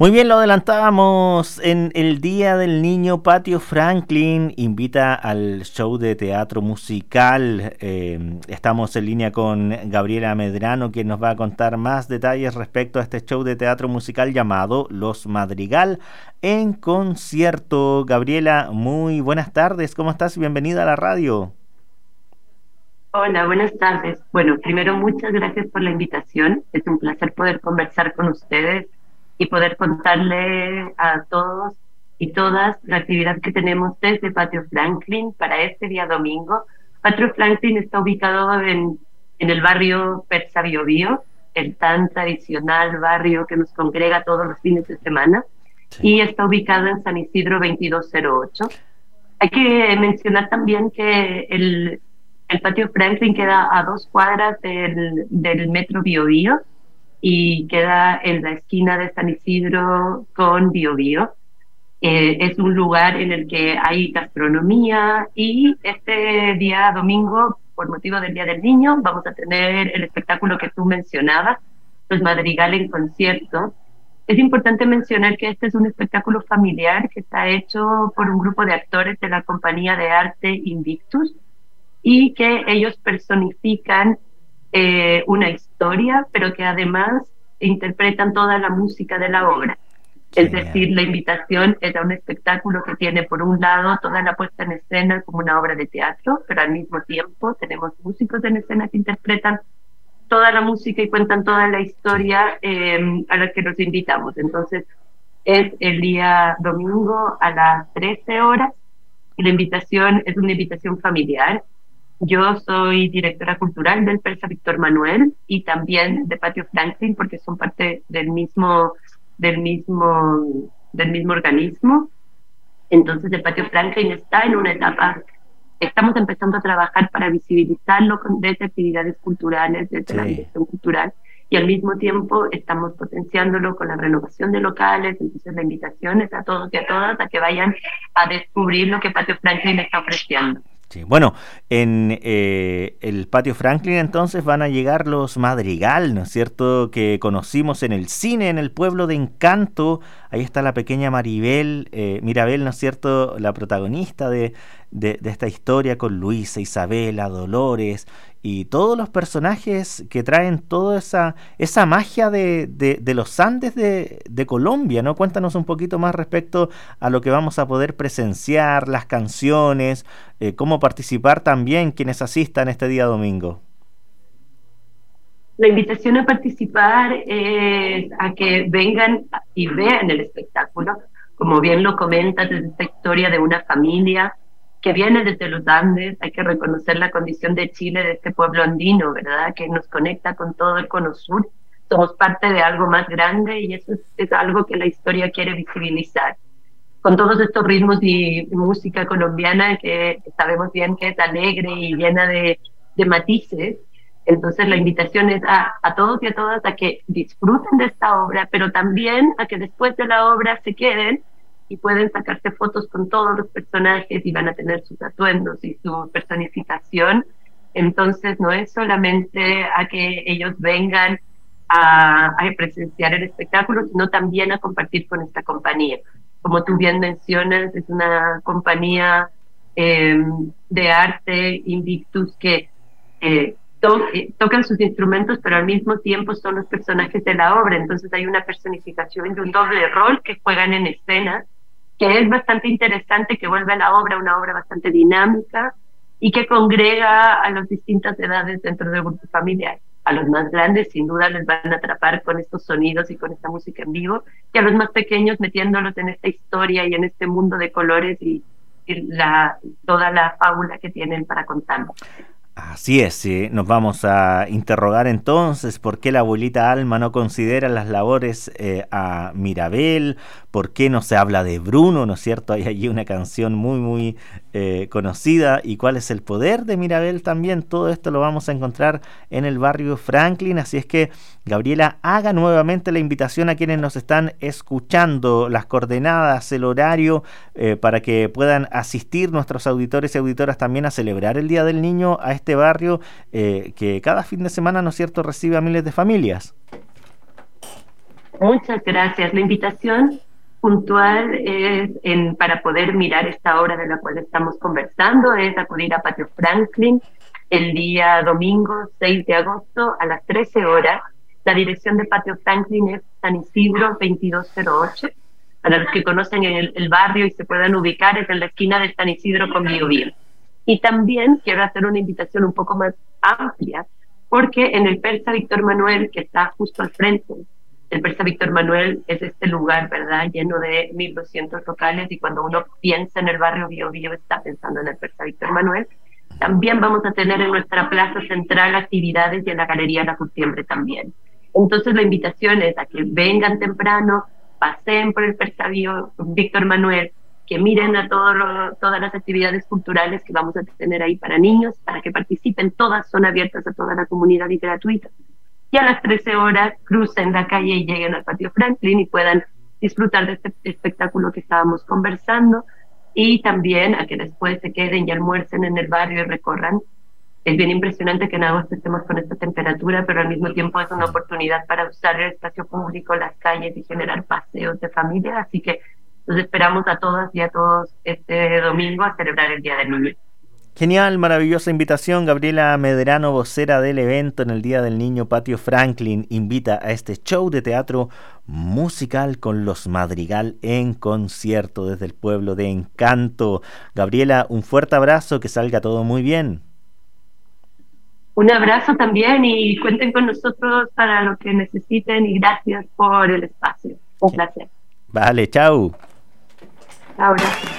Muy bien, lo adelantábamos en el Día del Niño. Patio Franklin invita al show de teatro musical. Estamos en línea con Gabriela Medrano, quien nos va a contar más detalles respecto a este show de teatro musical llamado Los Madrigal en concierto. Gabriela, muy buenas tardes. ¿Cómo estás? Bienvenida a la radio. Hola, buenas tardes. Bueno, primero muchas gracias por la invitación. Es un placer poder conversar con ustedes y poder contarle a todos y todas la actividad que tenemos desde Patio Franklin para este día domingo. Patio Franklin está ubicado en el barrio Persa Biobío, el tan tradicional barrio que nos congrega todos los fines de semana, Sí. y está ubicado en San Isidro 2208. Hay que mencionar también que el Patio Franklin queda a 2 cuadras del metro Biobío y queda en la esquina de San Isidro con Biobío. Es un lugar en el que hay gastronomía y este día domingo, por motivo del Día del Niño, vamos a tener el espectáculo que tú mencionabas, Los Madrigal en concierto. Es importante mencionar que este es un espectáculo familiar que está hecho por un grupo de actores de la compañía de arte Invictus y que ellos personifican una historia, pero que además interpretan toda la música de la obra. Es decir, Genial. la invitación es a un espectáculo que tiene por un lado toda la puesta en escena como una obra de teatro, pero al mismo tiempo tenemos músicos en escena que interpretan toda la música y cuentan toda la Sí. historia a la que los invitamos. Entonces, es el día domingo a las 13 horas y la invitación es una invitación familiar. Yo soy directora cultural del Persa Víctor Manuel y también de Patio Franklin porque son parte del mismo, del mismo organismo. Entonces, el Patio Franklin está en una etapa, estamos empezando a trabajar para visibilizarlo desde actividades culturales, desde la Sí. dirección cultural, y al mismo tiempo estamos potenciándolo con la renovación de locales. Entonces, la invitación es a todos y a todas a que vayan a descubrir lo que Patio Franklin está ofreciendo. Sí. Bueno, en el Patio Franklin entonces van a llegar los Madrigal, ¿no es cierto? Que conocimos en el cine, en el pueblo de Encanto. Ahí está la pequeña Maribel, Mirabel, ¿no es cierto? La protagonista de esta historia con Luisa, Isabela, Dolores y todos los personajes que traen toda esa magia de los Andes de Colombia, ¿no? Cuéntanos un poquito más respecto a lo que vamos a poder presenciar, las canciones, cómo participar también quienes asistan este día domingo. La invitación a participar es a que vengan y vean el espectáculo. Como bien lo comentas, es esta historia de una familia que viene desde los Andes. Hay que reconocer la condición de Chile, de este pueblo andino, ¿verdad? Que nos conecta con todo el cono sur. Somos parte de algo más grande y eso es algo que la historia quiere visibilizar. Con todos estos ritmos y música colombiana que sabemos bien que es alegre y llena de matices. Entonces la invitación es a todos y a todas a que disfruten de esta obra, pero también a que después de la obra se queden y pueden sacarse fotos con todos los personajes y van a tener sus atuendos y su personificación. Entonces no es solamente a que ellos vengan a presenciar el espectáculo, sino también a compartir con esta compañía. Como tú bien mencionas, es una compañía eh, de arte Invictus que tocan sus instrumentos, pero al mismo tiempo son los personajes de la obra. Entonces hay una personificación de un doble rol que juegan en escena, que es bastante interesante, que vuelve a la obra una obra bastante dinámica y que congrega a las distintas edades dentro del grupo familiar. A los más grandes sin duda les van a atrapar con estos sonidos y con esta música en vivo, y a los más pequeños metiéndolos en esta historia y en este mundo de colores y toda la fábula que tienen para contar. Así es, sí. Nos vamos a interrogar entonces por qué la abuelita Alma no considera las labores a Mirabel, por qué no se habla de Bruno, ¿no es cierto? Hay allí una canción muy conocida y cuál es el poder de Mirabel también. Todo esto lo vamos a encontrar en el barrio Franklin, así es que Gabriela, haga nuevamente la invitación a quienes nos están escuchando, las coordenadas, el horario, para que puedan asistir nuestros auditores y auditoras también a celebrar el Día del Niño a este barrio que cada fin de semana, ¿no es cierto?, recibe a miles de familias. Muchas gracias. La invitación puntual es para poder mirar esta obra de la cual estamos conversando, es acudir a Patio Franklin el día domingo 6 de agosto a las 13 horas. La dirección de Patio Franklin es San Isidro 2208. Para los que conocen el barrio y se puedan ubicar, es en la esquina de San Isidro con Biobío. Y también quiero hacer una invitación un poco más amplia, porque en el Persa Víctor Manuel, que está justo al frente, el Persa Víctor Manuel es este lugar, ¿verdad?, lleno de 1.200 locales, y cuando uno piensa en el barrio Biobío está pensando en el Persa Víctor Manuel. También vamos a tener en nuestra plaza central actividades y en la Galería La Curtiembre también. Entonces la invitación es a que vengan temprano, paseen por el Persa Víctor Manuel, que miren a todas las actividades culturales que vamos a tener ahí para niños, para que participen. Todas son abiertas a toda la comunidad y gratuitas. Y a las 13 horas crucen la calle y lleguen al Patio Franklin y puedan disfrutar de este espectáculo que estábamos conversando, y también a que después se queden y almuercen en el barrio y recorran. Es bien impresionante que en agosto estemos con esta temperatura, pero al mismo tiempo es una oportunidad para usar el espacio público, las calles, y generar paseos de familia. Así que los esperamos a todas y a todos este domingo a celebrar el Día del Niño. Genial, maravillosa invitación. Gabriela Medrano, vocera del evento en el Día del Niño. Patio Franklin invita a este show de teatro musical con los Madrigal en concierto desde el pueblo de Encanto. Gabriela, un fuerte abrazo, que salga todo muy bien. Un abrazo también y cuenten con nosotros para lo que necesiten, y gracias por el espacio. Un placer. Vale, chau. Chao, gracias.